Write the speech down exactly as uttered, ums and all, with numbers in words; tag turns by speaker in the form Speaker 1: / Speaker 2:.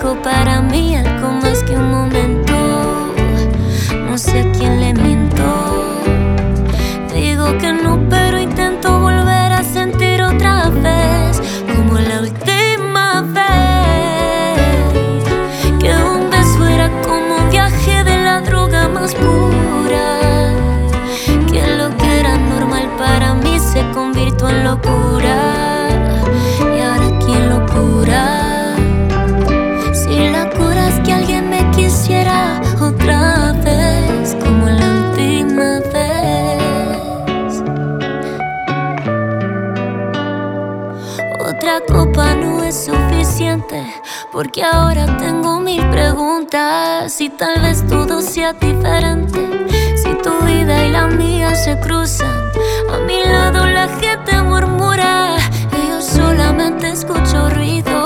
Speaker 1: algo para mí, algo más que un momento. No sé a quién le miento. Digo que no, pero intento volver a sentir otra vez, como la última vez. Que un beso era como un viaje de la droga más pura. Que lo que era normal para mí se convirtió en locura. Y ahora ¿quién lo cura? Si la cura es que alguien me quisiera otra vez, como la última vez. Otra copa no es suficiente, porque ahora tengo mil preguntas. Y tal vez todo sea diferente si tu vida y la mía se cruzan. A mi lado la gente murmura y yo solamente escucho ruido.